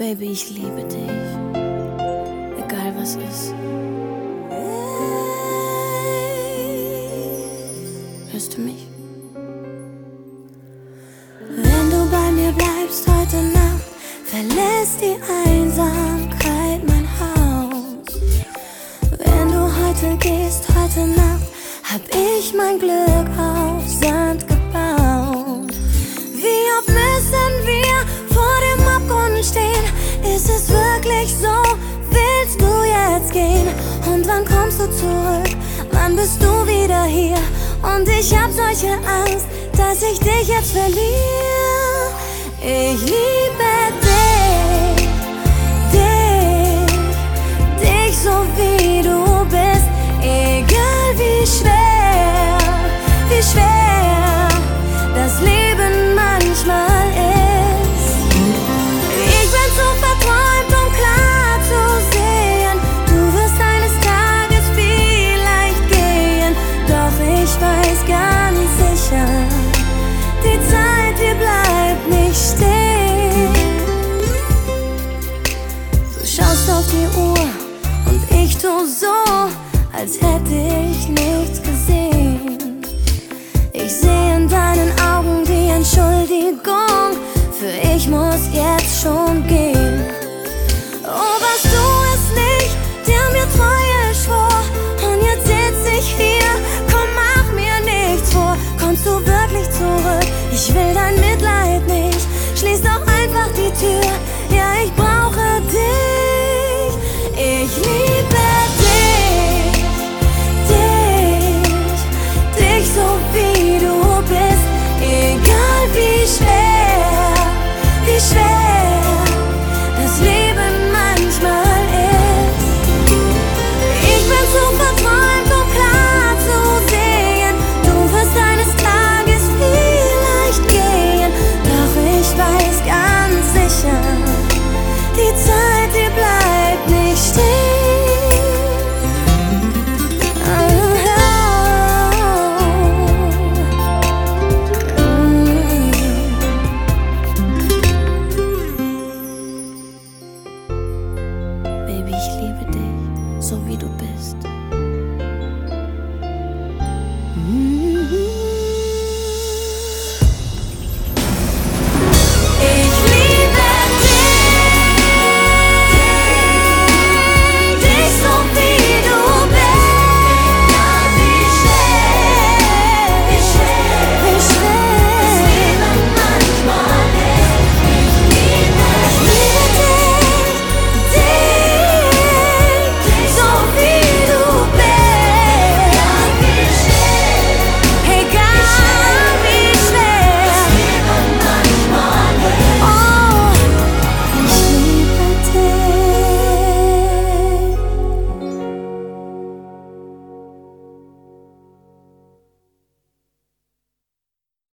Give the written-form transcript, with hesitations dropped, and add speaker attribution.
Speaker 1: Baby, ich liebe dich, egal was ist. Hörst du mich? Wenn du bei mir bleibst heute Nacht, verlässt die Einsamkeit mein Haus. Wenn du heute gehst, heute Nacht, hab ich mein Glück auf Sand gebaut. Wie oft müssen wir vor dem Abgrund stehen? Ist es wirklich so? Willst du jetzt gehen? Und wann kommst du zurück? Wann bist du wieder hier? Und ich hab solche Angst, dass ich dich jetzt verliere. Ich liebe dich, dich so wie du bist. Egal wie schwer das Leben manchmal ist. Ich bin zu verträumt, um klar zu sehen, du wirst eines Tages vielleicht gehen. Doch ich weiß ganz sicher, die Zeit, die bleibt nicht stehen. Du schaust auf die Uhr und ich tu so, als hätte ich nichts gesehen. Ich sehe in deinen Augen die Entschuldigung für ich muss jetzt schon gehen.